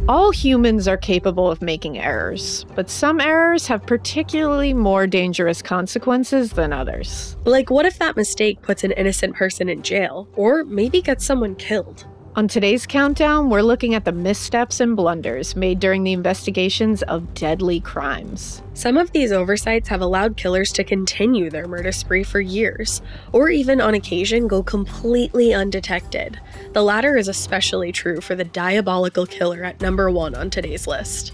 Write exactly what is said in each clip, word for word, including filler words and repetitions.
All humans are capable of making errors, but some errors have particularly more dangerous consequences than others. Like, what if that mistake puts an innocent person in jail, or maybe gets someone killed? On today's countdown, we're looking at the missteps and blunders made during the investigations of deadly crimes. Some of these oversights have allowed killers to continue their murder spree for years, or even on occasion go completely undetected. The latter is especially true for the diabolical killer at number one on today's list.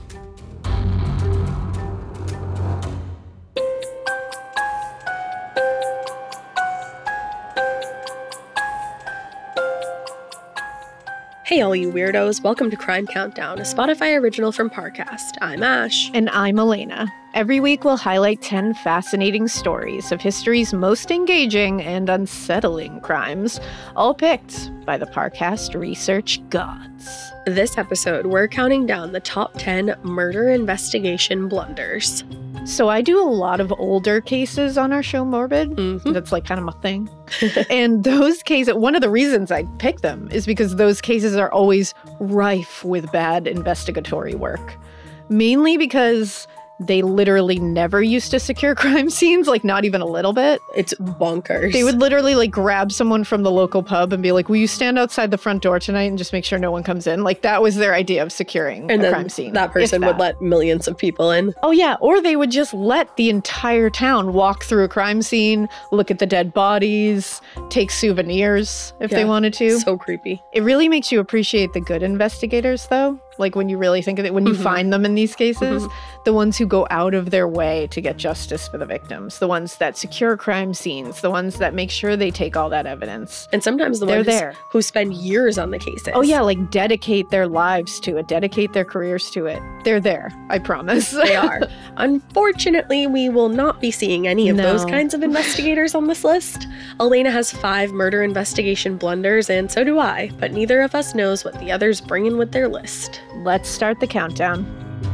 Hey all you weirdos, welcome to Crime Countdown, a Spotify original from Parcast. I'm Ash. And I'm Elena. Every week we'll highlight ten fascinating stories of history's most engaging and unsettling crimes, all picked by the Parcast research gods. This episode, we're counting down the top ten murder investigation blunders. So I do a lot of older cases on our show, Morbid. Mm-hmm. That's like kind of my thing. And those cases, one of the reasons I pick them is because those cases are always rife with bad investigatory work. Mainly because they literally never used to secure crime scenes, like not even a little bit. It's bonkers. They would literally like grab someone from the local pub and be like, will you stand outside the front door tonight and just make sure no one comes in? Like that was their idea of securing and a then crime scene. That person that. would let millions of people in. Oh yeah, or they would just let the entire town walk through a crime scene, look at the dead bodies, take souvenirs if Yeah, they wanted to. So creepy. It really makes you appreciate the good investigators though. Like when you really think of it, when you Mm-hmm. find them in these cases, Mm-hmm. the ones who go out of their way to get justice for the victims, the ones that secure crime scenes, the ones that make sure they take all that evidence. And sometimes the They're ones there. who spend years on the cases. Oh yeah, like dedicate their lives to it, dedicate their careers to it. They're there, I promise. They are. Unfortunately, we will not be seeing any of No. those kinds of investigators on this list. Elena has five murder investigation blunders, and so do I, but neither of us knows what the others bring in with their list. Let's start the countdown.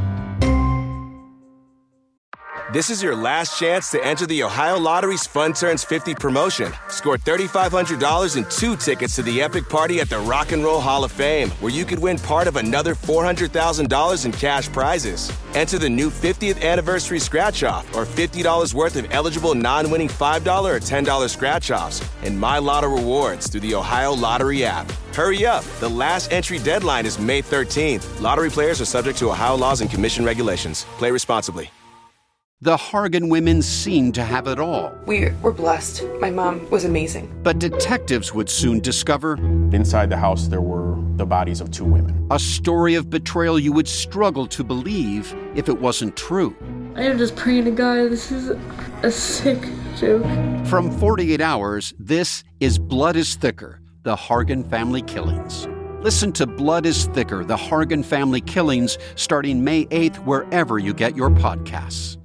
This is your last chance to enter the Ohio Lottery's Fun Turns fifty promotion. Score three thousand five hundred dollars and two tickets to the epic party at the Rock and Roll Hall of Fame, where you could win part of another four hundred thousand dollars in cash prizes. Enter the new fiftieth anniversary scratch-off or fifty dollars worth of eligible non-winning five dollars or ten dollars scratch-offs and My Lotto rewards through the Ohio Lottery app. Hurry up. The last entry deadline is May thirteenth. Lottery players are subject to Ohio laws and commission regulations. Play responsibly. The Hargan women seemed to have it all. We were blessed. My mom was amazing. But detectives would soon discover inside the house, there were the bodies of two women. A story of betrayal you would struggle to believe if it wasn't true. I am just praying to God, this is a sick joke. From forty-eight hours, this is Blood is Thicker, the Hargan family killings. Listen to Blood is Thicker, the Hargan family killings, starting May eighth, wherever you get your podcasts.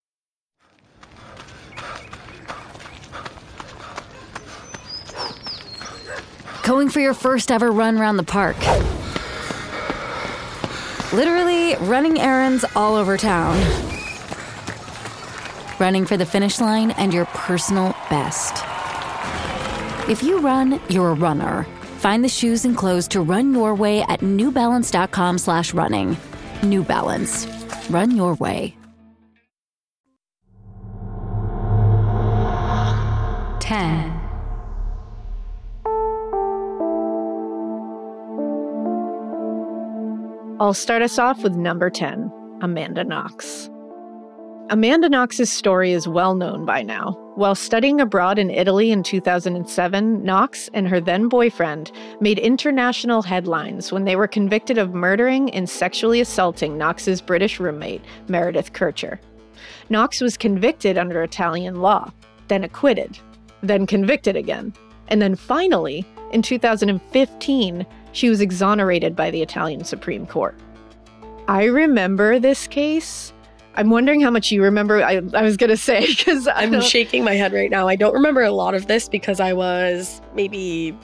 Going for your first ever run around the park. Literally running errands all over town. Running for the finish line and your personal best. If you run, you're a runner. Find the shoes and clothes to run your way at newbalance.com slash running. New Balance. Run your way. ten. I'll start us off with number ten, Amanda Knox. Amanda Knox's story is well known by now. While studying abroad in Italy in two thousand seven, Knox and her then boyfriend made international headlines when they were convicted of murdering and sexually assaulting Knox's British roommate, Meredith Kircher. Knox was convicted under Italian law, then acquitted, then convicted again, and then finally, in two thousand fifteen, she was exonerated by the Italian Supreme Court. I remember this case. I'm wondering how much you remember. I, I was going to say, because I'm shaking my head right now. I don't remember a lot of this because I was maybe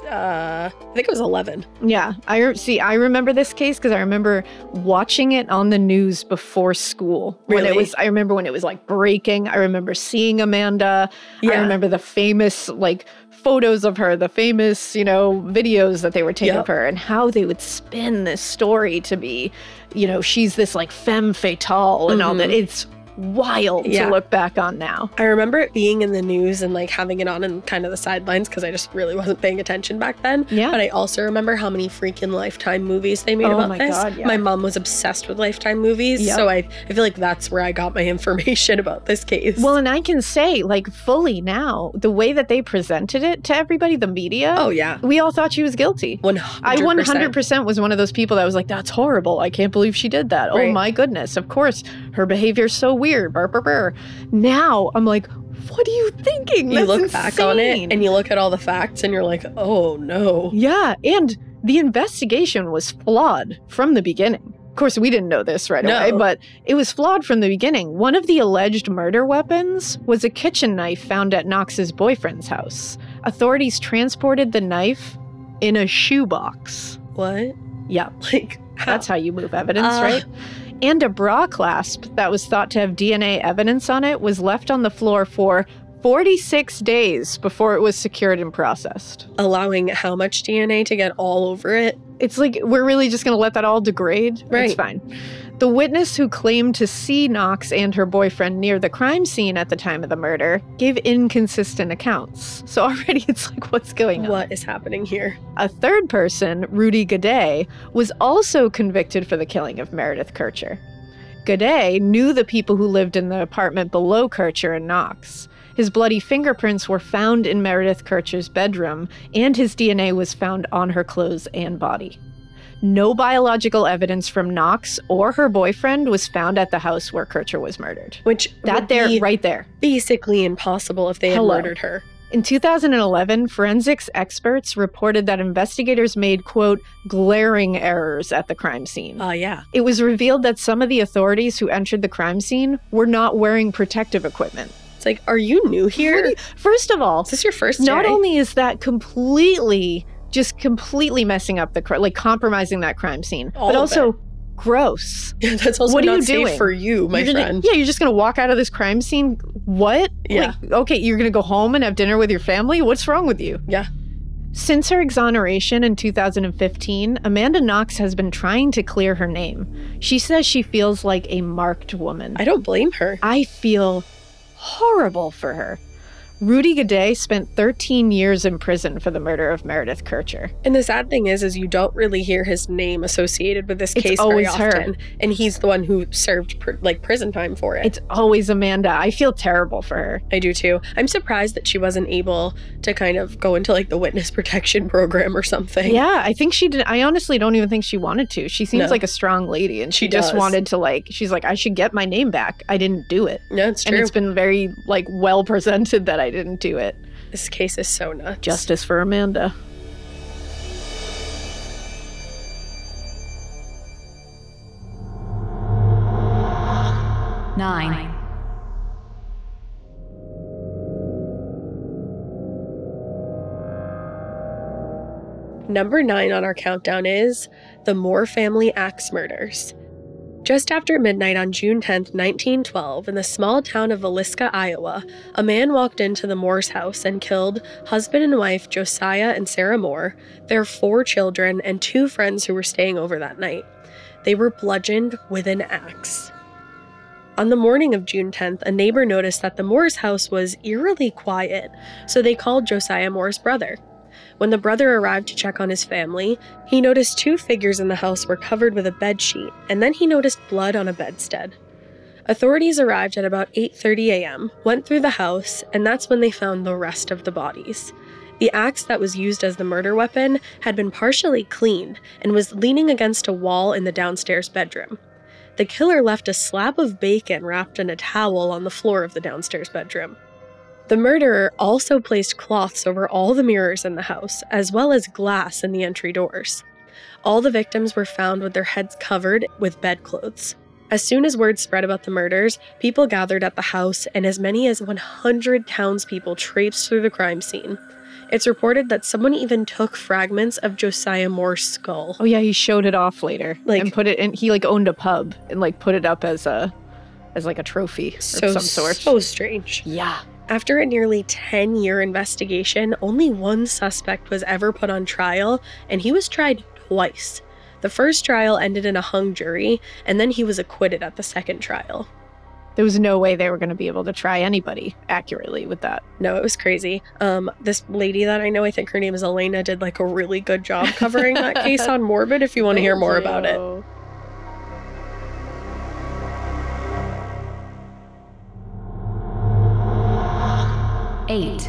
uh, I think it was eleven. Yeah. I re- see, I remember this case because I remember watching it on the news before school. When Really? it was, I remember when it was like breaking. I remember seeing Amanda. I Yeah. remember the famous like photos of her, the famous, you know, videos that they were taking Yep. of her and how they would spin this story to be, you know, she's this like femme fatale and all that. It's wild Yeah. to look back on now. I remember it being in the news and like having it on in kind of the sidelines because I just really wasn't paying attention back then. Yeah. But I also remember how many freaking Lifetime movies they made Oh about my this. God, yeah. My mom was obsessed with Lifetime movies. Yep. So I, I feel like that's where I got my information about this case. Well, and I can say, like, fully now, the way that they presented it to everybody, the media, oh, yeah. we all thought she was guilty. one hundred I percent. one hundred percent was one of those people that was like, that's horrible. I can't believe she did that. Right. Oh, my goodness. Of course, her behavior's so weird. Burr, burr, burr. Now, I'm like, what are you thinking? You That's look insane. back on it and you look at all the facts and you're like, oh, no. Yeah, and the investigation was flawed from the beginning. Of course, we didn't know this right No. away, but it was flawed from the beginning. One of the alleged murder weapons was a kitchen knife found at Knox's boyfriend's house. Authorities transported the knife in a shoebox. What? Yeah, Like, how? that's how you move evidence, Uh. right? And a bra clasp that was thought to have D N A evidence on it was left on the floor for forty-six days before it was secured and processed. Allowing how much D N A to get all over it? It's like, we're really just going to let that all degrade? Right. It's fine. The witness who claimed to see Knox and her boyfriend near the crime scene at the time of the murder gave inconsistent accounts. So already it's like, what's going on? What is happening here? A third person, Rudy Gaudet, was also convicted for the killing of Meredith Kircher. Gaudet knew the people who lived in the apartment below Kircher and Knox. His bloody fingerprints were found in Meredith Kircher's bedroom, and his D N A was found on her clothes and body. No biological evidence from Knox or her boyfriend was found at the house where Kircher was murdered. Which That would there, be right there. basically impossible if they had Hello. murdered her. In two thousand eleven, forensics experts reported that investigators made, quote, glaring errors at the crime scene. Uh, yeah. It was revealed that some of the authorities who entered the crime scene were not wearing protective equipment. It's like, are you new here? First of all, Is this your first not day? only is that completely, just completely messing up the, cri- like compromising that crime scene, All but of also gross. That's also What are not you safe doing? for you, my You're gonna- friend. yeah, you're just going to walk out of this crime scene. What? Yeah. Like, okay, you're going to go home and have dinner with your family? What's wrong with you? Yeah. Since her exoneration in two thousand fifteen, Amanda Knox has been trying to clear her name. She says she feels like a marked woman. I don't blame her. I feel horrible for her. Rudy Gaudet spent thirteen years in prison for the murder of Meredith Kircher. And the sad thing is, is you don't really hear his name associated with this It's case always very her. often. And he's the one who served pr- like prison time for it. It's always Amanda. I feel terrible for her. I do too. I'm surprised that she wasn't able to kind of go into like the witness protection program or something. Yeah, I think she did. I honestly don't even think she wanted to. She seems No. like a strong lady, and she, She just does. wanted to, like, she's like, I should get my name back. I didn't do it. No, it's And true. it's been very, like, well presented that I didn't do it. This case is so nuts. Justice for Amanda. Nine. Number nine on our countdown is the Moore family axe murders. Just after midnight on June tenth, nineteen twelve, in the small town of Villisca, Iowa, a man walked into the Moore's house and killed husband and wife Josiah and Sarah Moore, their four children, and two friends who were staying over that night. They were bludgeoned with an axe. On the morning of June tenth, a neighbor noticed that the Moore's house was eerily quiet, so they called Josiah Moore's brother. When the brother arrived to check on his family, he noticed two figures in the house were covered with a bedsheet, and then he noticed blood on a bedstead. Authorities arrived at about eight thirty a.m., went through the house, and that's when they found the rest of the bodies. The axe that was used as the murder weapon had been partially cleaned and was leaning against a wall in the downstairs bedroom. The killer left a slab of bacon wrapped in a towel on the floor of the downstairs bedroom. The murderer also placed cloths over all the mirrors in the house, as well as glass in the entry doors. All the victims were found with their heads covered with bedclothes. As soon as word spread about the murders, people gathered at the house, and as many as one hundred townspeople traipsed through the crime scene. It's reported that someone even took fragments of Josiah Moore's skull. Oh yeah, he showed it off later, Like- and put it in. He like owned a pub and like put it up as a, as like a trophy So, of some sort. so strange. Yeah. After a nearly ten-year investigation, only one suspect was ever put on trial, and he was tried twice. The first trial ended in a hung jury, and then he was acquitted at the second trial. There was no way they were going to be able to try anybody accurately with that. No, it was crazy. Um, this lady that I know, I think her name is Elena, did like a really good job covering that case on Morbid if you want to hear more about it. Eight.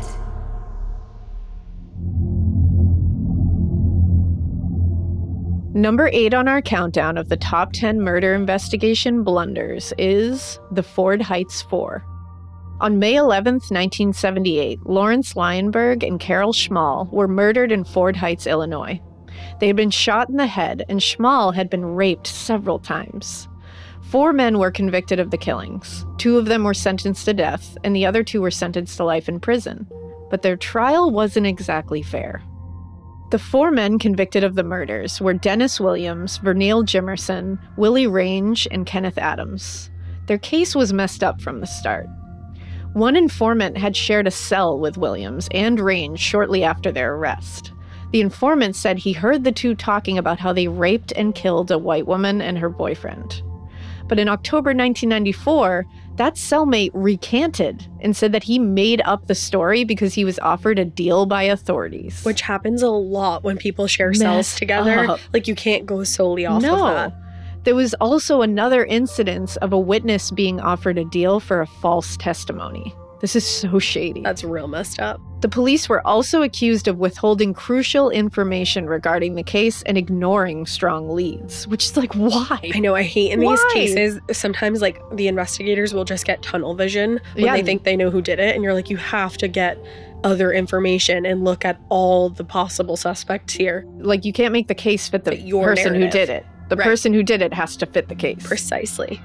Number eight on our countdown of the top ten murder investigation blunders is the Ford Heights Four. On May eleventh, nineteen seventy-eight, Lawrence Leinberg and Carol Schmall were murdered in Ford Heights, Illinois. They had been shot in the head, and Schmall had been raped several times. Four men were convicted of the killings. Two of them were sentenced to death, and the other two were sentenced to life in prison. But their trial wasn't exactly fair. The four men convicted of the murders were Dennis Williams, Vernil Jimerson, Willie Range, and Kenneth Adams. Their case was messed up from the start. One informant had shared a cell with Williams and Range shortly after their arrest. The informant said he heard the two talking about how they raped and killed a white woman and her boyfriend. But in October nineteen ninety-four, that cellmate recanted and said that he made up the story because he was offered a deal by authorities. Which happens a lot when people share cells Messed together. up. Like, you can't go solely off no. of that. There was also another incidence of a witness being offered a deal for a false testimony. This is so shady. That's real messed up. The police were also accused of withholding crucial information regarding the case and ignoring strong leads, which is like, why? I know, I hate in these Why? cases, sometimes like the investigators will just get tunnel vision when Yeah. they think they know who did it. And you're like, you have to get other information and look at all the possible suspects here. Like, you can't make the case fit the Fit your person who narrative. did it. The Right. person who did it has to fit the case. Precisely.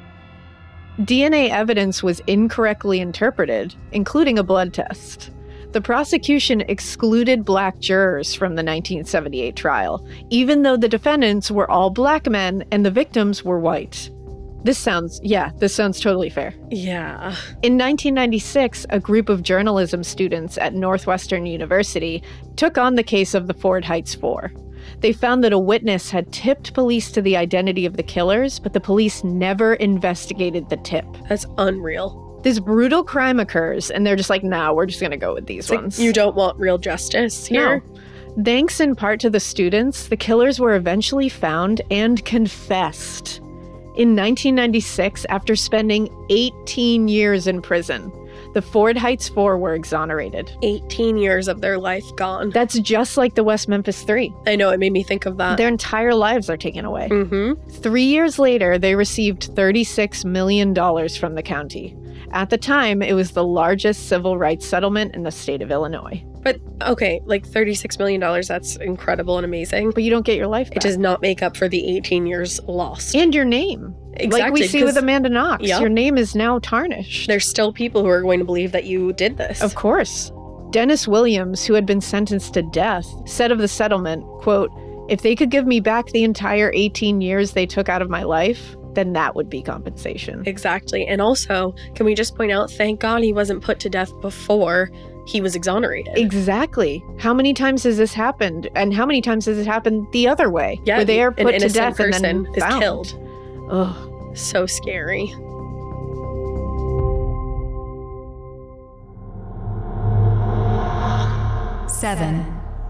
D N A evidence was incorrectly interpreted, including a blood test. The prosecution excluded black jurors from the nineteen seventy-eight trial, even though the defendants were all black men and the victims were white. This sounds, yeah, this sounds totally fair. Yeah. In nineteen ninety-six, a group of journalism students at Northwestern University took on the case of the Ford Heights Four. They found that a witness had tipped police to the identity of the killers, but the police never investigated the tip. That's unreal. This brutal crime occurs, and they're just like, nah, we're just going to go with these It's ones. like, you don't want real justice here? No. Thanks in part to the students, the killers were eventually found and confessed. In nineteen ninety-six, after spending eighteen years in prison, the Ford Heights Four were exonerated. eighteen years of their life gone. That's just like the West Memphis Three. I know, it made me think of that. Their entire lives are taken away. Mm-hmm. Three years later, they received thirty-six million dollars from the county. At the time, it was the largest civil rights settlement in the state of Illinois. But, okay, like thirty-six million dollars, that's incredible and amazing. But you don't get your life back. It does not make up for the eighteen years lost. And your name. Exactly, Like we see with 'cause- Amanda Knox. Yep. Your name is now tarnished. There's still people who are going to believe that you did this. Of course. Dennis Williams, who had been sentenced to death, said of the settlement, quote, "If they could give me back the entire eighteen years they took out of my life, then that would be compensation." Exactly. And also, can we just point out, thank God he wasn't put to death before he was exonerated. Exactly. How many times has this happened? And how many times has it happened the other way? Yeah, where they are an put to innocent death and person then is found. killed. Ugh. So scary. Seven.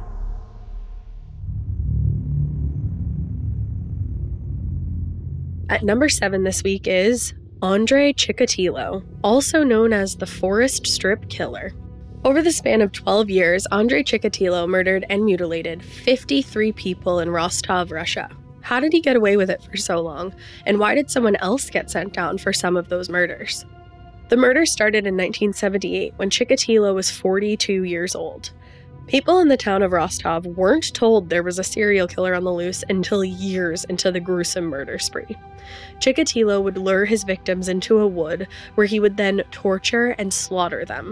At number seven this week is Andre Chikatilo, also known as the Forest Strip Killer. Over the span of twelve years, Andre Chikatilo murdered and mutilated fifty-three people in Rostov, Russia. How did he get away with it for so long? And why did someone else get sent down for some of those murders? The murder started in nineteen seventy-eight when Chikatilo was forty-two years old. People in the town of Rostov weren't told there was a serial killer on the loose until years into the gruesome murder spree. Chikatilo would lure his victims into a wood where he would then torture and slaughter them.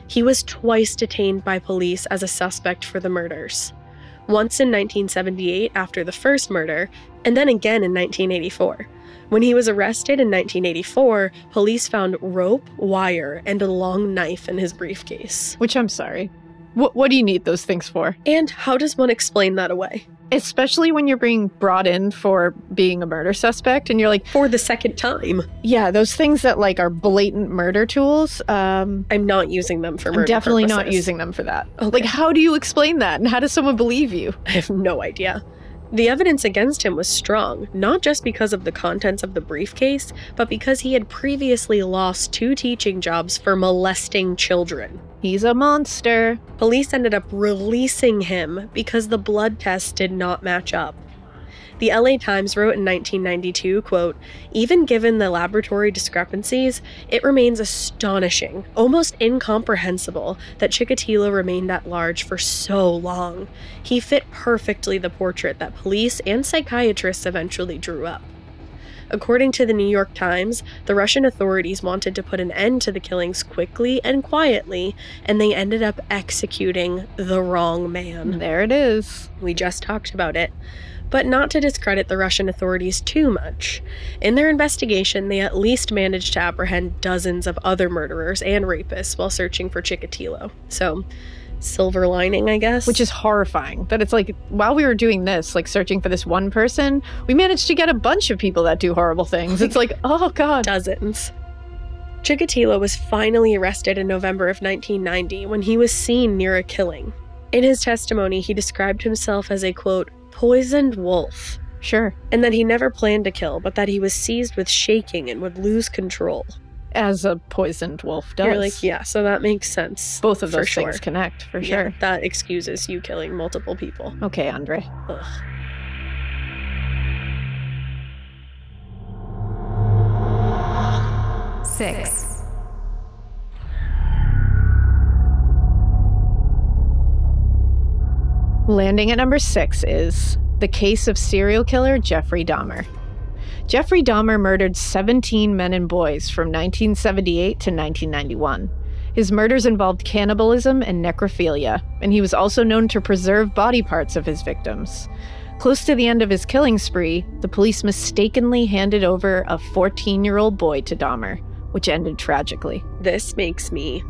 He was twice detained by police as a suspect for the murders. Once in nineteen seventy-eight after the first murder, and then again in nineteen eighty-four. When he was arrested in nineteen eighty-four, police found rope, wire, and a long knife in his briefcase. Which, I'm sorry. What, what do you need those things for? And how does one explain that away? Especially when you're being brought in for being a murder suspect and you're like, for the second time. Yeah, those things that like are blatant murder tools. Um, I'm not using them for murder I'm definitely purposes. not using them for that. Okay. Like, how do you explain that? And how does someone believe you? I have no idea. The evidence against him was strong, not just because of the contents of the briefcase, but because he had previously lost two teaching jobs for molesting children. He's a monster. Police ended up releasing him because the blood tests did not match up. The L A Times wrote in nineteen ninety-two, quote, "Even given the laboratory discrepancies, it remains astonishing, almost incomprehensible, that Chikatilo remained at large for so long. He fit perfectly the portrait that police and psychiatrists eventually drew up." According to the New York Times, the Russian authorities wanted to put an end to the killings quickly and quietly, and they ended up executing the wrong man. There it is. We just talked about it. But not to discredit the Russian authorities too much. In their investigation, they at least managed to apprehend dozens of other murderers and rapists while searching for Chikatilo. So, silver lining, I guess. Which is horrifying. That it's like, while we were doing this, like searching for this one person, we managed to get a bunch of people that do horrible things. It's like, oh God. Dozens. Chikatilo was finally arrested in November of nineteen ninety when he was seen near a killing. In his testimony, he described himself as a, quote, poisoned wolf. Sure. And that he never planned to kill, but that he was seized with shaking and would lose control. As a poisoned wolf does. You're like, yeah, so that makes sense. Both of those for things sure. connect, for Yeah, sure. that excuses you killing multiple people. Okay, Andre. Ugh. Six. Landing at number six is the case of serial killer Jeffrey Dahmer. Jeffrey Dahmer murdered seventeen men and boys from nineteen seventy-eight to nineteen ninety-one. His murders involved cannibalism and necrophilia, and he was also known to preserve body parts of his victims. Close to the end of his killing spree, the police mistakenly handed over a fourteen-year-old boy to Dahmer, which ended tragically. This makes me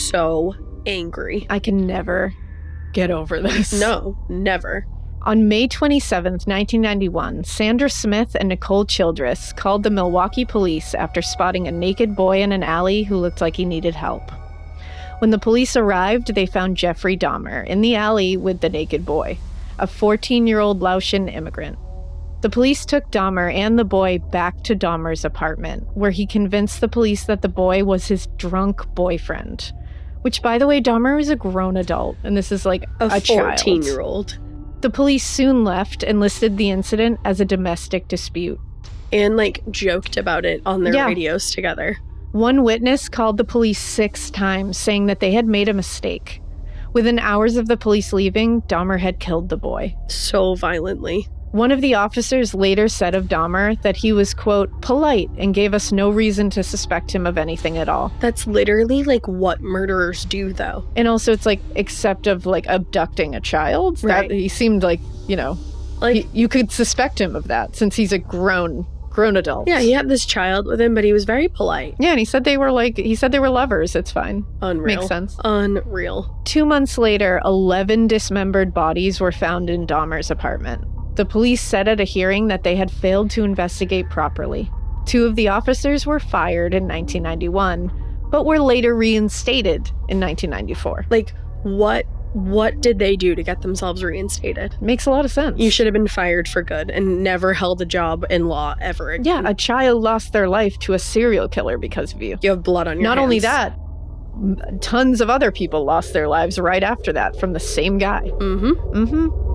so angry. I can never get over this. No, never. On May twenty-seventh, nineteen ninety-one, Sandra Smith and Nicole Childress called the Milwaukee police after spotting a naked boy in an alley who looked like he needed help. When the police arrived, they found Jeffrey Dahmer in the alley with the naked boy, a fourteen-year-old Laotian immigrant. The police took Dahmer and the boy back to Dahmer's apartment, where he convinced the police that the boy was his drunk boyfriend. Which, by the way, Dahmer is a grown adult, and this is like a, a child. fourteen-year-old. The police soon left and listed the incident as a domestic dispute. And, like, joked about it on their Yeah. radios together. One witness called the police six times, saying that they had made a mistake. Within hours of the police leaving, Dahmer had killed the boy. So violently. One of the officers later said of Dahmer that he was, quote, polite and gave us no reason to suspect him of anything at all. That's literally, like, what murderers do, though. And also it's like, except of like abducting a child. Right. That he seemed like, you know, Like, he, you could suspect him of that since he's a grown, grown adult. yeah, he had this child with him, but he was very polite. Yeah, and he said they were like, he said they were lovers. It's fine. Unreal. Makes sense. Unreal. Two months later, eleven dismembered bodies were found in Dahmer's apartment. The police said at a hearing that they had failed to investigate properly. Two of the officers were fired in nineteen ninety-one, but were later reinstated in nineteen ninety-four. Like, what what did they do to get themselves reinstated? Makes a lot of sense. You should have been fired for good and never held a job in law ever again. Yeah, a child lost their life to a serial killer because of you. You have blood on your Not hands. only that, m- tons of other people lost their lives right after that from the same guy. Mm-hmm. Mm-hmm.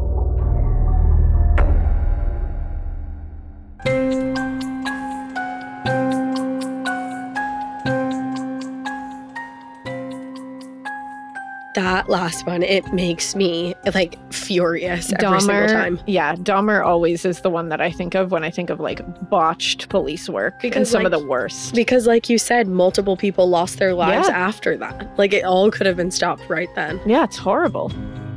That last last one, it makes me, like, furious every Dahmer, single time. Yeah, Dahmer always is the one that I think of when I think of, like, botched police work. Because, and some like, of the worst. Because, like you said, multiple people lost their lives yeah. after that. Like, it all could have been stopped right then. Yeah, it's horrible.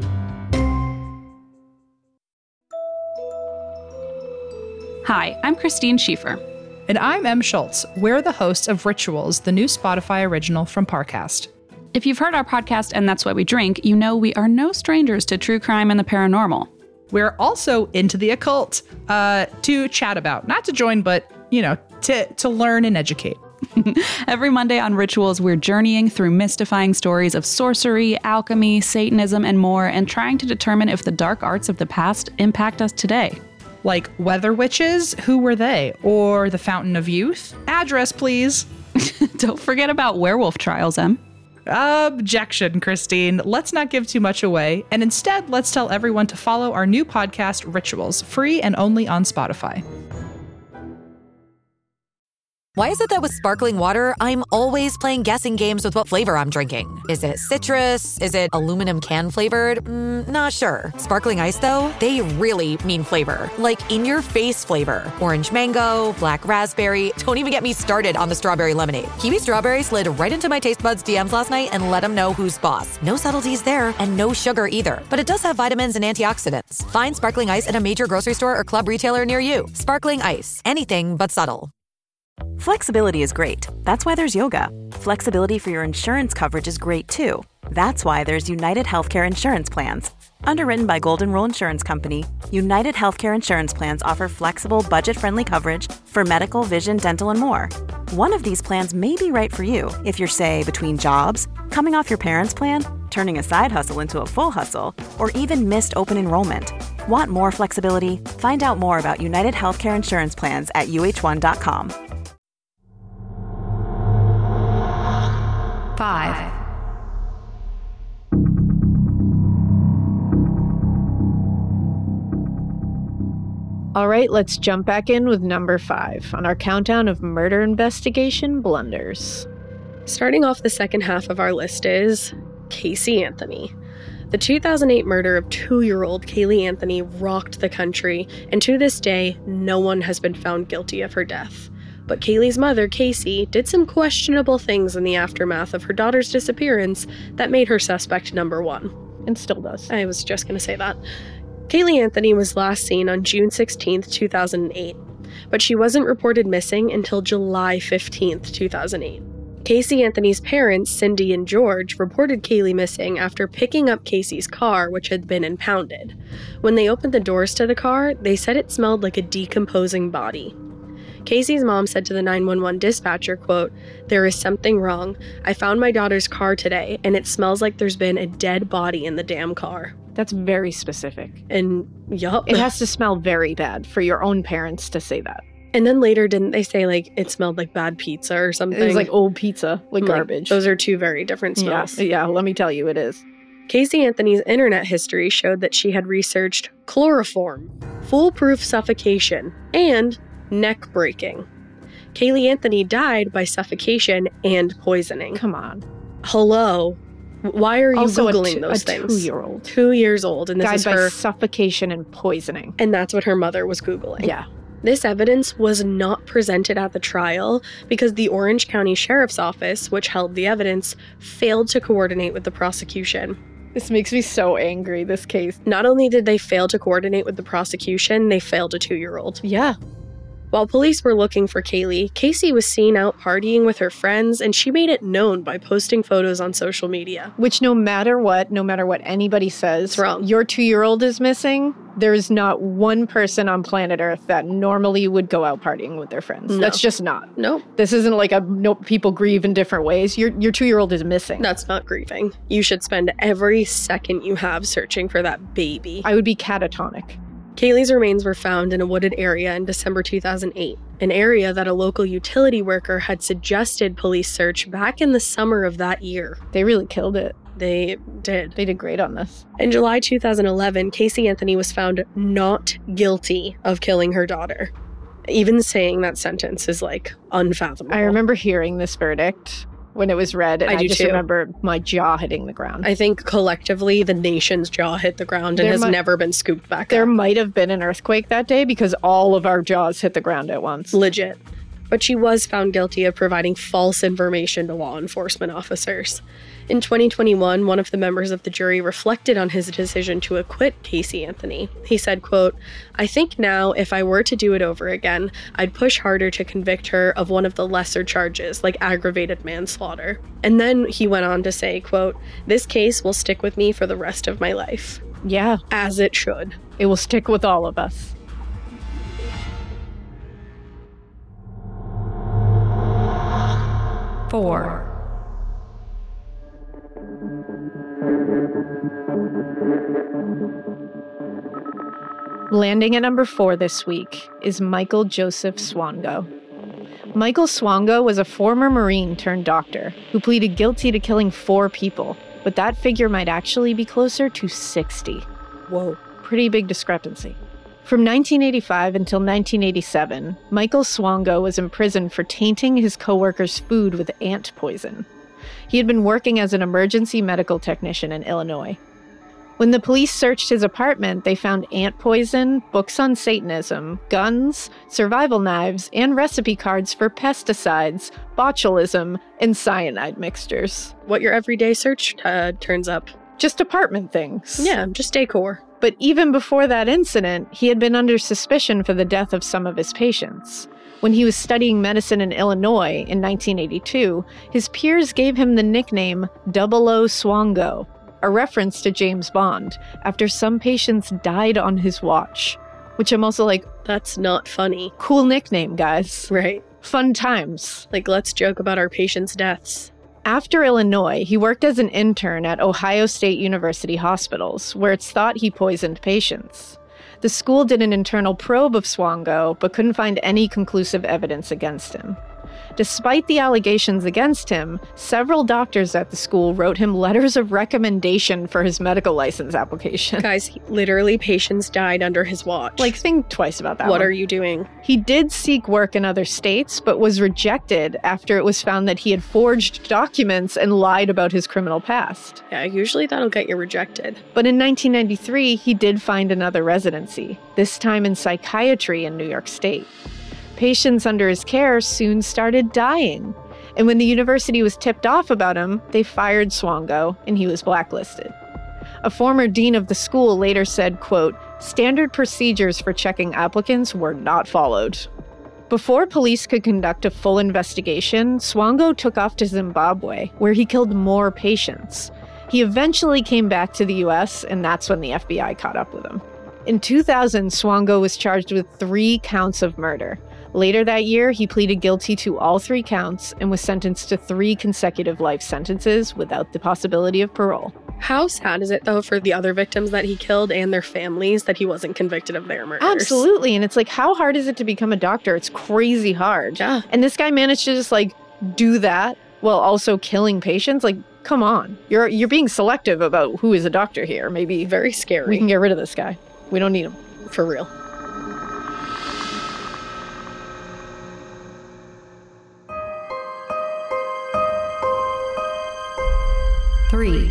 Hi, I'm Christine Schieffer. And I'm Em Schultz. We're the hosts of Rituals, the new Spotify original from Parcast. If you've heard our podcast and That's What We Drink, you know we are no strangers to true crime and the paranormal. We're also into the occult, uh, to chat about, not to join, but, you know, to, to learn and educate. Every Monday on Rituals, we're journeying through mystifying stories of sorcery, alchemy, Satanism, and more, and trying to determine if the dark arts of the past impact us today. Like weather witches, who were they? Or the Fountain of Youth? Address, please. Don't forget about werewolf trials, Em. Objection, Christine. Let's not give too much away. And instead, let's tell everyone to follow our new podcast, Rituals, free and only on Spotify. Why is it that with sparkling water, I'm always playing guessing games with what flavor I'm drinking? Is it citrus? Is it aluminum can flavored? Mm, not sure. Sparkling ice, though, they really mean flavor. Like in-your-face flavor. Orange mango, black raspberry. Don't even get me started on the strawberry lemonade. Kiwi Strawberry slid right into my taste buds D Ms last night and let them know who's boss. No subtleties there, and no sugar either. But it does have vitamins and antioxidants. Find Sparkling Ice at a major grocery store or club retailer near you. Sparkling Ice. Anything but subtle. Flexibility is great. That's why there's yoga. Flexibility for your insurance coverage is great too. That's why there's United Healthcare Insurance Plans. Underwritten by Golden Rule Insurance Company, United Healthcare Insurance Plans offer flexible, budget-friendly coverage for medical, vision, dental, and more. One of these plans may be right for you if you're, say, between jobs, coming off your parents' plan, turning a side hustle into a full hustle, or even missed open enrollment. Want more flexibility? Find out more about United Healthcare Insurance Plans at U H one dot com. Five. All right, let's jump back in with number five on our countdown of murder investigation blunders. Starting off the second half of our list is Casey Anthony. The two thousand eight murder of two-year-old Caylee Anthony rocked the country, and to this day, no one has been found guilty of her death. But Caylee's mother, Casey, did some questionable things in the aftermath of her daughter's disappearance that made her suspect number one. And still does. I was just going to say that. Caylee Anthony was last seen on June sixteenth, two thousand eight, but she wasn't reported missing until July fifteenth, two thousand eight. Casey Anthony's parents, Cindy and George, reported Caylee missing after picking up Casey's car, which had been impounded. When they opened the doors to the car, they said it smelled like a decomposing body. Casey's mom said to the nine one one dispatcher, quote, "There is something wrong. I found my daughter's car today, and it smells like there's been a dead body in the damn car." That's very specific. And, yup. It has to smell very bad for your own parents to say that. And then later, didn't they say, like, it smelled like bad pizza or something? It was like old pizza, like, like garbage. Those are two very different smells. Yeah, yeah, let me tell you, it is. Casey Anthony's internet history showed that she had researched chloroform, foolproof suffocation, and neck breaking. Caylee Anthony died by suffocation and poisoning. Come on. Hello. Why are you also Googling a two, those a things? Two-year-old. Two years old. And this died is by her suffocation and poisoning. And that's what her mother was Googling. Yeah. This evidence was not presented at the trial because the Orange County Sheriff's Office, which held the evidence, failed to coordinate with the prosecution. This makes me so angry, this case. Not only did they fail to coordinate with the prosecution, they failed a two-year-old. Yeah. While police were looking for Caylee, Casey was seen out partying with her friends, and she made it known by posting photos on social media. Which no matter what, no matter what anybody says, it's wrong. Your two-year-old is missing, there is not one person on planet Earth that normally would go out partying with their friends. No. That's just not. No. This isn't like a no, people grieve in different ways. Your your two-year-old is missing. That's not grieving. You should spend every second you have searching for that baby. I would be catatonic. Caylee's remains were found in a wooded area in December two thousand eight, an area that a local utility worker had suggested police search back in the summer of that year. They really killed it. They did. They did great on this. In July two thousand eleven, Casey Anthony was found not guilty of killing her daughter. Even saying that sentence is, like, unfathomable. I remember hearing this verdict, when it was read. And I I, do just too. remember my jaw hitting the ground. I think collectively the nation's jaw hit the ground and There has mu- never been scooped back There up. might have been an earthquake that day because all of our jaws hit the ground at once. Legit. But she was found guilty of providing false information to law enforcement officers. In twenty twenty-one, one of the members of the jury reflected on his decision to acquit Casey Anthony. He said, quote, "I think now if I were to do it over again, I'd push harder to convict her of one of the lesser charges, like aggravated manslaughter." And then he went on to say, quote, "This case will stick with me for the rest of my life." Yeah. As it should. It will stick with all of us. Four. Landing at number four this week is Michael Joseph Swango. Michael Swango was a former Marine turned doctor who pleaded guilty to killing four people, but that figure might actually be closer to sixty. Whoa. Pretty big discrepancy. From nineteen eighty-five until nineteen eighty-seven, Michael Swango was imprisoned for tainting his coworkers' food with ant poison. He had been working as an emergency medical technician in Illinois. When the police searched his apartment, they found ant poison, books on Satanism, guns, survival knives, and recipe cards for pesticides, botulism, and cyanide mixtures. What your everyday search uh, turns up. Just apartment things. Yeah, just decor. But even before that incident, he had been under suspicion for the death of some of his patients. When he was studying medicine in Illinois in nineteen eighty-two, his peers gave him the nickname Double O Swango, a reference to James Bond, after some patients died on his watch. Which I'm also like, that's not funny. Cool nickname, guys. Right. Fun times. Like, let's joke about our patients' deaths. After Illinois, he worked as an intern at Ohio State University hospitals, where it's thought he poisoned patients. The school did an internal probe of Swango, but couldn't find any conclusive evidence against him. Despite the allegations against him, several doctors at the school wrote him letters of recommendation for his medical license application. Guys, he, literally patients died under his watch. Like, think twice about that What one. are you doing? He did seek work in other states, but was rejected after it was found that he had forged documents and lied about his criminal past. Yeah, usually that'll get you rejected. But in nineteen ninety-three, he did find another residency, this time in psychiatry in New York State. Patients under his care soon started dying. And when the university was tipped off about him, they fired Swango and he was blacklisted. A former dean of the school later said, quote, "Standard procedures for checking applicants were not followed." Before police could conduct a full investigation, Swango took off to Zimbabwe, where he killed more patients. He eventually came back to the U S, and that's when the F B I caught up with him. In two thousand, Swango was charged with three counts of murder. Later that year, he pleaded guilty to all three counts and was sentenced to three consecutive life sentences without the possibility of parole. How sad is it, though, for the other victims that he killed and their families that he wasn't convicted of their murders? Absolutely. And it's like, how hard is it to become a doctor? It's crazy hard. Yeah. And this guy managed to just, like, do that while also killing patients? Like, come on. You're you're being selective about who is a doctor here. Maybe very scary. We can get rid of this guy. We don't need him. For real. Three.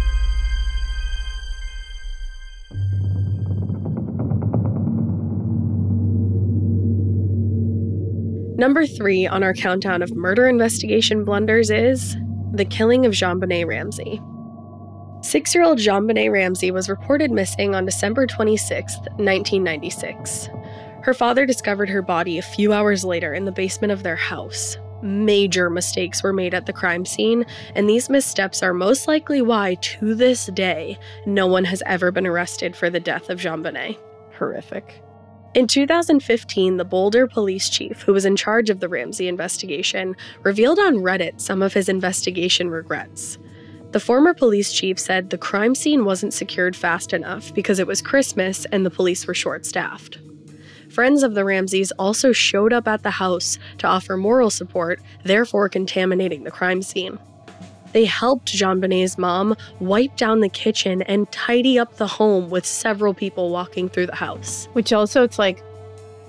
Number three on our countdown of murder investigation blunders is the killing of JonBenet Ramsey. Six-year-old JonBenet Ramsey was reported missing on December twenty-sixth, nineteen ninety-six. Her father discovered her body a few hours later in the basement of their house. Major mistakes were made at the crime scene, and these missteps are most likely why, to this day, no one has ever been arrested for the death of JonBenet. Horrific. In two thousand fifteen, the Boulder police chief, who was in charge of the Ramsey investigation, revealed on Reddit some of his investigation regrets. The former police chief said the crime scene wasn't secured fast enough because it was Christmas and the police were short-staffed. Friends of the Ramseys also showed up at the house to offer moral support, therefore contaminating the crime scene. They helped JonBenet's mom wipe down the kitchen and tidy up the home with several people walking through the house. Which also, it's like,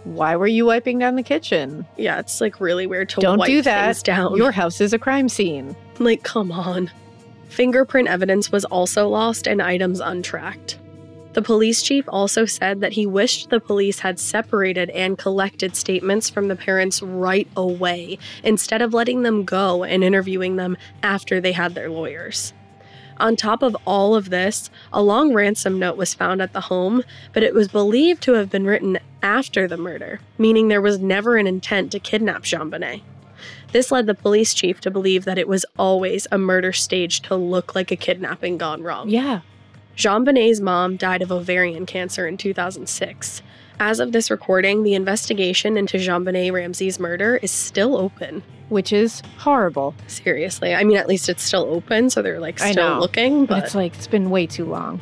Why were you wiping down the kitchen? Yeah, it's like really weird to Don't wipe do that. things down. Your house is a crime scene. Like, come on. Fingerprint evidence was also lost and items untracked. The police chief also said that he wished the police had separated and collected statements from the parents right away, instead of letting them go and interviewing them after they had their lawyers. On top of all of this, a long ransom note was found at the home, but it was believed to have been written after the murder, meaning there was never an intent to kidnap JonBenet. This led the police chief to believe that it was always a murder staged to look like a kidnapping gone wrong. Yeah. JonBenet's mom died of ovarian cancer in two thousand six. As of this recording, the investigation into JonBenet Ramsey's murder is still open. Which is horrible. Seriously. I mean, at least it's still open, so they're like I still know, looking. But, but it's like, it's been way too long.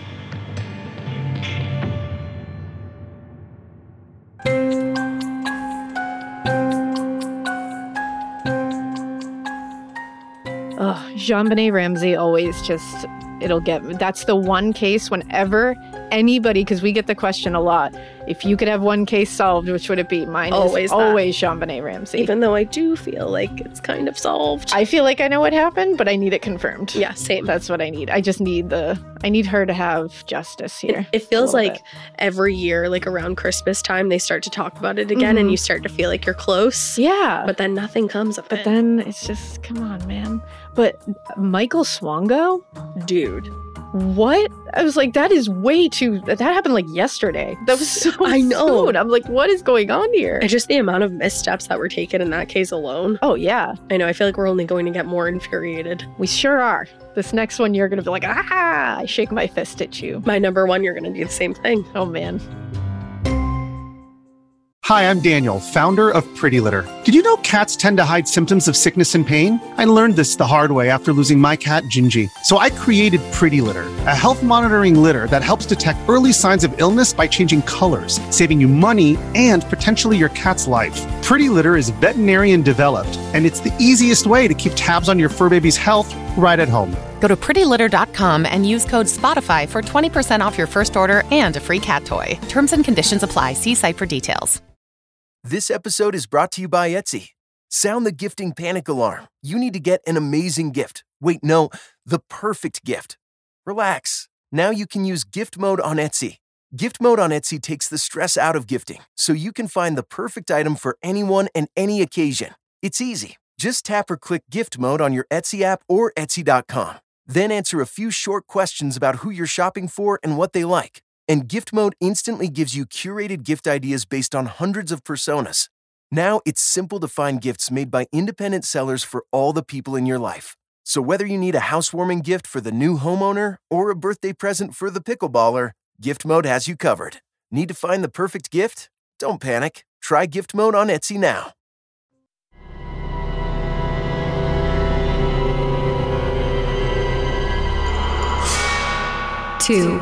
Ugh, JonBenet Ramsey always just, it'll get, that's the one case whenever anybody, because we get the question a lot, if you could have one case solved, which would it be? Mine always is that. always JonBenet Ramsey. Even though I do feel like it's kind of solved. I feel like I know what happened, but I need it confirmed. Yeah, same. That's what I need. I just need the, I need her to have justice here. It, it feels like bit. every year, like around Christmas time, they start to talk about it again, Mhm. and you start to feel like you're close. Yeah. But then nothing comes of But it. then it's just, come on, man. But Michael Swango? Dude. What? I was like, that is way too, that happened like yesterday. That was so I know. soon. I'm like, what is going on here? And just the amount of missteps that were taken in that case alone. Oh, yeah. I know. I feel like we're only going to get more infuriated. We sure are. This next one, you're going to be like, ah, I shake my fist at you. My number one, you're going to do the same thing. Oh, man. Hi, I'm Daniel, founder of Pretty Litter. Did you know cats tend to hide symptoms of sickness and pain? I learned this the hard way after losing my cat, Gingy. So I created Pretty Litter, a health monitoring litter that helps detect early signs of illness by changing colors, saving you money and potentially your cat's life. Pretty Litter is veterinarian developed, and it's the easiest way to keep tabs on your fur baby's health right at home. Go to pretty litter dot com and use code SPOTIFY for twenty percent off your first order and a free cat toy. Terms and conditions apply. See site for details. This episode is brought to you by Etsy. Sound the gifting panic alarm. You need to get an amazing gift. Wait, no, the perfect gift. Relax. Now you can use gift mode on Etsy. Gift mode on Etsy takes the stress out of gifting, so you can find the perfect item for anyone and any occasion. It's easy. Just tap or click gift mode on your Etsy app or Etsy dot com. Then answer a few short questions about who you're shopping for and what they like. And Gift Mode instantly gives you curated gift ideas based on hundreds of personas. Now it's simple to find gifts made by independent sellers for all the people in your life. So whether you need a housewarming gift for the new homeowner or a birthday present for the pickleballer, Gift Mode has you covered. Need to find the perfect gift? Don't panic. Try Gift Mode on Etsy now. Two.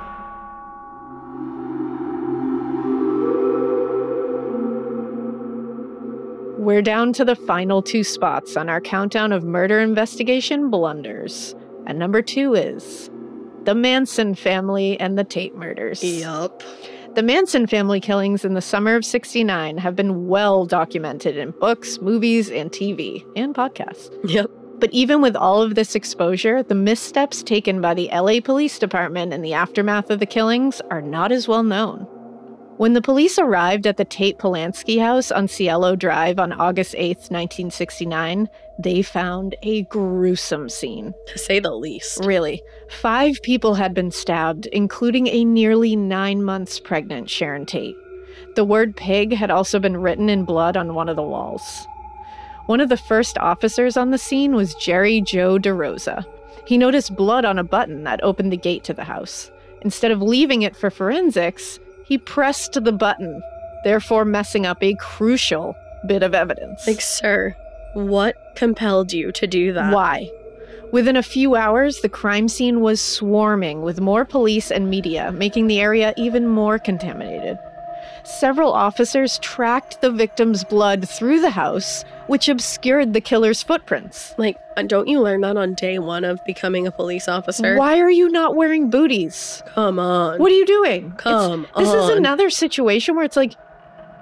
We're down to the final two spots on our countdown of murder investigation blunders. And number two is the Manson family and the Tate murders. Yup. The Manson family killings in the summer of sixty-nine have been well documented in books, movies, and T V, and podcasts. Yep. But even with all of this exposure, the missteps taken by the L A Police Department in the aftermath of the killings are not as well known. When the police arrived at the Tate Polanski house on Cielo Drive on August eighth, nineteen sixty-nine, they found a gruesome scene. To say the least. Really. Five people had been stabbed, including a nearly nine months pregnant Sharon Tate. The word pig had also been written in blood on one of the walls. One of the first officers on the scene was Jerry Joe DeRosa. He noticed blood on a button that opened the gate to the house. Instead of leaving it for forensics, he pressed the button, therefore messing up a crucial bit of evidence. Like, sir, what compelled you to do that? Why? Within a few hours, the crime scene was swarming with more police and media, making the area even more contaminated. Several officers tracked the victim's blood through the house, which obscured the killer's footprints. Like, don't you learn that on day one of becoming a police officer? Why are you not wearing booties? Come on. What are you doing? Come it's, This on. is another situation where it's like,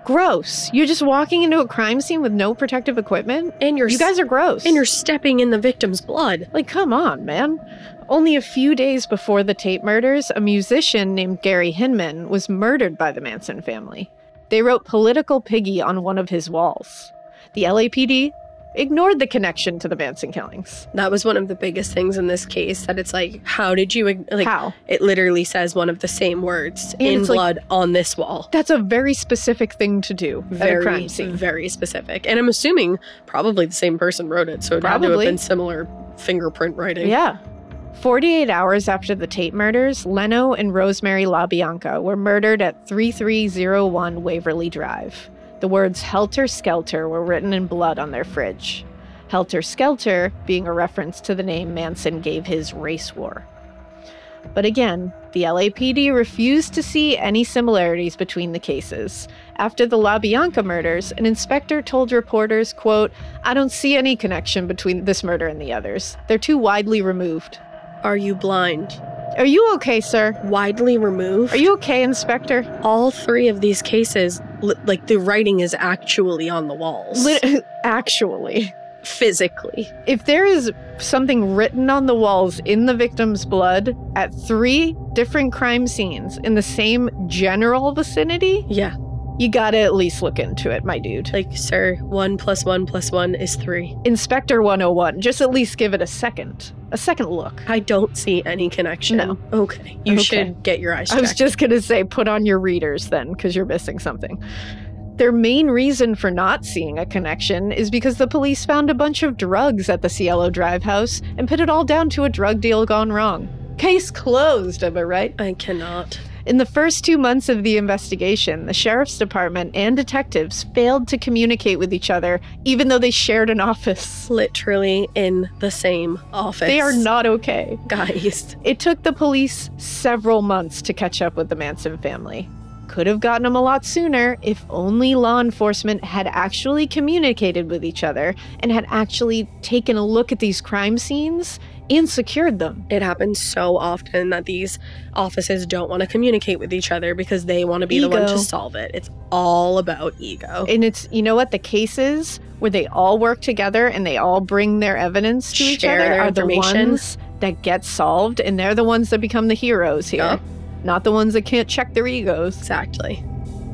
Gross. You're just walking into a crime scene with no protective equipment? And you're You guys are gross. And you're stepping in the victim's blood. Like, come on, man. Only a few days before the Tate murders, a musician named Gary Hinman was murdered by the Manson family. They wrote Political Piggy on one of his walls. The L A P D ignored the connection to the Manson killings. That was one of the biggest things in this case, that it's like, how did you, like, how? It literally says one of the same words And in blood like, on this wall. That's a very specific thing to do Very, at a crime scene. Very specific. And I'm assuming probably the same person wrote it, so it Probably. had to have been similar fingerprint writing. Yeah. forty-eight hours after the Tate murders, Leno and Rosemary LaBianca were murdered at thirty-three oh one Waverly Drive. The words Helter Skelter were written in blood on their fridge. Helter Skelter being a reference to the name Manson gave his race war. But again, the L A P D refused to see any similarities between the cases. After the LaBianca murders, an inspector told reporters, quote, "I don't see any connection between this murder and the others. They're too widely removed." Are you blind? Are you okay, sir? Widely removed? Are you okay, Inspector? All three of these cases, li- like, the writing is actually on the walls. Lit- actually. Physically. If there is something written on the walls in the victim's blood at three different crime scenes in the same general vicinity, yeah, you gotta at least look into it, my dude. Like, sir, one plus one plus one is three. Inspector one oh one, just at least give it a second. A second look. I don't see any connection. No. Okay. You Okay. should get your eyes checked. I was just gonna say, put on your readers then, because you're missing something. Their main reason for not seeing a connection is because the police found a bunch of drugs at the Cielo Drive house and put it all down to a drug deal gone wrong. Case closed, am I right? I cannot. In the first two months of the investigation, the sheriff's department and detectives failed to communicate with each other, even though they shared an office. Literally in the same office. They are not okay. Guys. It took the police several months to catch up with the Manson family. Could have gotten them a lot sooner if only law enforcement had actually communicated with each other and had actually taken a look at these crime scenes and secured them. It happens so often that these offices don't want to communicate with each other because they want to be Ego. the one to solve it. It's all about ego. And it's, you know what, the cases where they all work together and they all bring their evidence to each Share other their are the information. ones that get solved, and they're the ones that become the heroes here. Yep. Not the ones that can't check their egos. Exactly.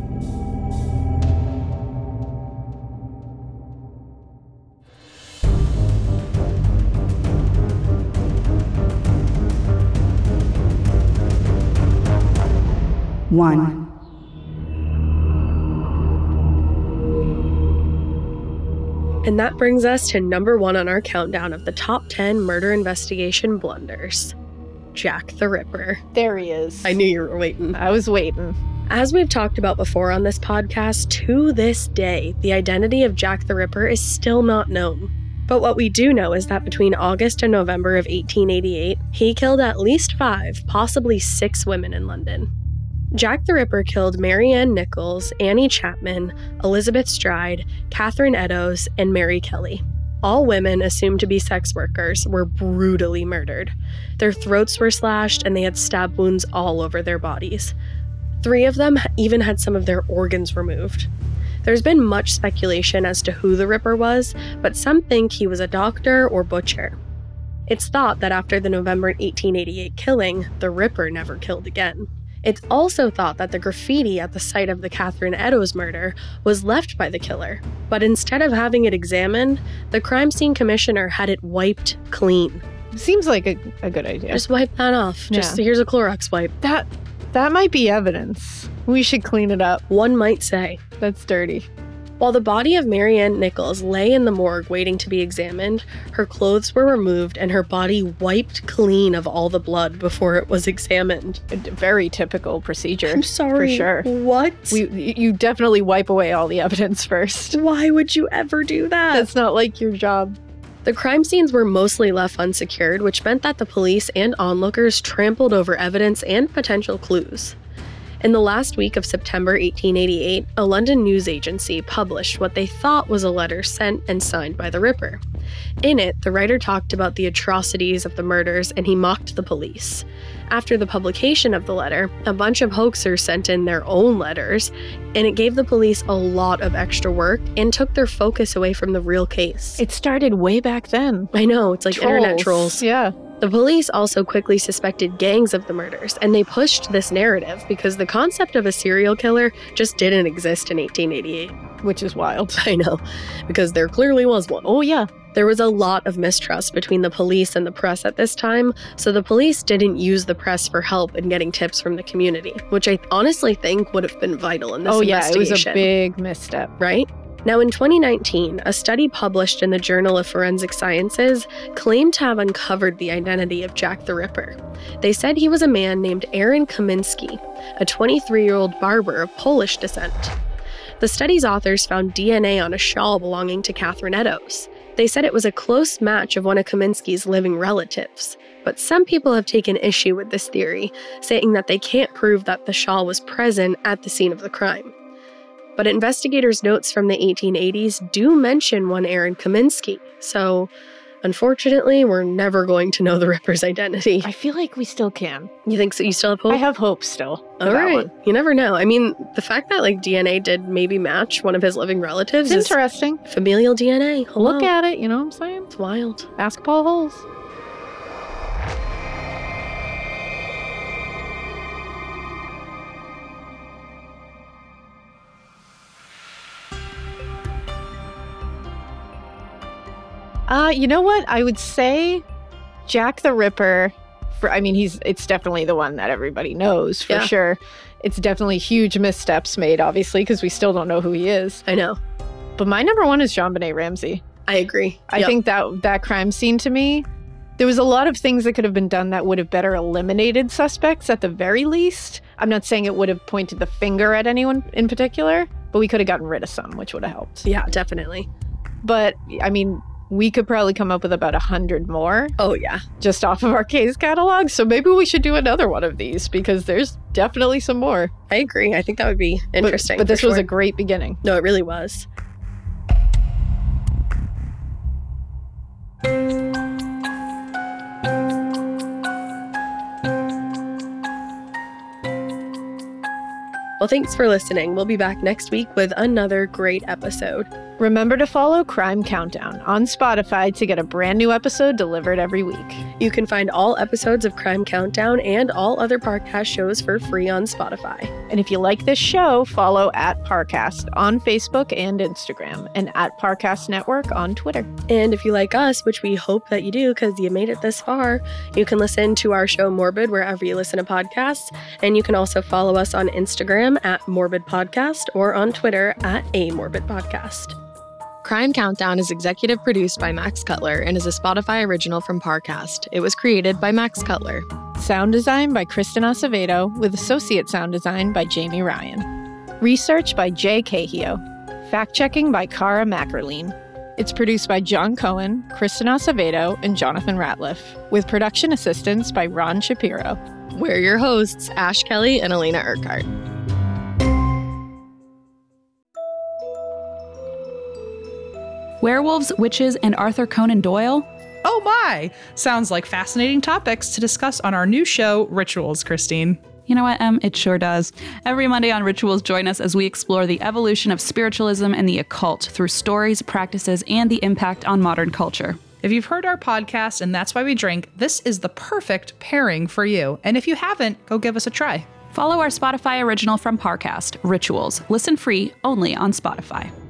One. And that brings us to number one on our countdown of the top ten murder investigation blunders. Jack the Ripper. There he is. I knew you were waiting. I was waiting. As we've talked about before on this podcast, to this day, the identity of Jack the Ripper is still not known. But what we do know is that between August and November of eighteen eighty-eight, he killed at least five, possibly six women in London. Jack the Ripper killed Mary Ann Nichols, Annie Chapman, Elizabeth Stride, Catherine Eddowes, and Mary Kelly. All women assumed to be sex workers were brutally murdered. Their throats were slashed and they had stab wounds all over their bodies. Three of them even had some of their organs removed. There's been much speculation as to who the Ripper was, but some think he was a doctor or butcher. It's thought that after the November eighteen eighty-eight killing, the Ripper never killed again. It's also thought that the graffiti at the site of the Catherine Eddowes murder was left by the killer, but instead of having it examined, the crime scene commissioner had it wiped clean. Seems like a, a good idea. Just wipe that off. Just Yeah. here's a Clorox wipe. That that might be evidence. We should clean it up. One might say. That's dirty. While the body of Mary Ann Nichols lay in the morgue waiting to be examined, her clothes were removed and her body wiped clean of all the blood before it was examined. A d- very typical procedure. I'm sorry. For sure. What? We, you definitely wipe away all the evidence first. Why would you ever do that? That's not like your job. The crime scenes were mostly left unsecured, which meant that the police and onlookers trampled over evidence and potential clues. In the last week of September eighteen eighty-eight, a London news agency published what they thought was a letter sent and signed by the Ripper. In it, the writer talked about the atrocities of the murders and he mocked the police. After the publication of the letter, a bunch of hoaxers sent in their own letters, and it gave the police a lot of extra work and took their focus away from the real case. It started way back then. I know, it's like Trolls. internet trolls. Yeah. The police also quickly suspected gangs of the murders, and they pushed this narrative because the concept of a serial killer just didn't exist in eighteen eighty-eight. Which is wild. I know, because there clearly was one. Oh, yeah. There was a lot of mistrust between the police and the press at this time, so the police didn't use the press for help in getting tips from the community, which I honestly think would have been vital in this oh, investigation. Oh, yeah, it was a big misstep. Right? Now, in twenty nineteen, a study published in the Journal of Forensic Sciences claimed to have uncovered the identity of Jack the Ripper. They said he was a man named Aaron Kamiński, a twenty-three-year-old barber of Polish descent. The study's authors found D N A on a shawl belonging to Catherine Eddowes. They said it was a close match of one of Kamiński's living relatives. But some people have taken issue with this theory, saying that they can't prove that the shawl was present at the scene of the crime. But investigators' notes from the eighteen eighties do mention one Aaron Kamiński, so unfortunately, we're never going to know the Ripper's identity. I feel like we still can. You think so? You still have hope? I have hope still. All right. You never know. I mean, the fact that like D N A did maybe match one of his living relatives it's is interesting. Familial D N A. Hello. Look at it, you know what I'm saying? It's wild. Ask Paul Holes. Uh, you know what? I would say Jack the Ripper, for I mean, he's it's definitely the one that everybody knows for yeah. sure. It's definitely huge missteps made, obviously, because we still don't know who he is. I know. But my number one is JonBenet Ramsey. I agree. I yep. think that that crime scene, to me, there was a lot of things that could have been done that would have better eliminated suspects at the very least. I'm not saying it would have pointed the finger at anyone in particular, but we could have gotten rid of some, which would have helped. Yeah, definitely. But, I mean, we could probably come up with about a hundred more. Oh, yeah. Just off of our case catalog. So maybe we should do another one of these because there's definitely some more. I agree. I think that would be interesting. But, but this sure. was a great beginning. No, it really was. Well, thanks for listening. We'll be back next week with another great episode. Remember to follow Crime Countdown on Spotify to get a brand new episode delivered every week. You can find all episodes of Crime Countdown and all other Parcast shows for free on Spotify. And if you like this show, follow at Parcast on Facebook and Instagram, and at Parcast Network on Twitter. And if you like us, which we hope that you do because you made it this far, you can listen to our show Morbid wherever you listen to podcasts. And you can also follow us on Instagram at Morbid Podcast or on Twitter at A Morbid Podcast. Crime Countdown is executive produced by Max Cutler and is a Spotify original from Parcast. It was created by Max Cutler. Sound design by Kristen Acevedo, with associate sound design by Jamie Ryan. Research by Jay Cahio. Fact-checking by Cara Mackerline. It's produced by John Cohen, Kristen Acevedo, and Jonathan Ratliff, with production assistance by Ron Shapiro. We're your hosts, Ash Kelly and Elena Urquhart. Werewolves, witches, and Arthur Conan Doyle? Oh my! Sounds like fascinating topics to discuss on our new show, Rituals, Christine. You know what, Em? It sure does. Every Monday on Rituals, join us as we explore the evolution of spiritualism and the occult through stories, practices, and the impact on modern culture. If you've heard our podcast and That's Why We Drink, this is the perfect pairing for you. And if you haven't, go give us a try. Follow our Spotify original from Parcast, Rituals. Listen free only on Spotify.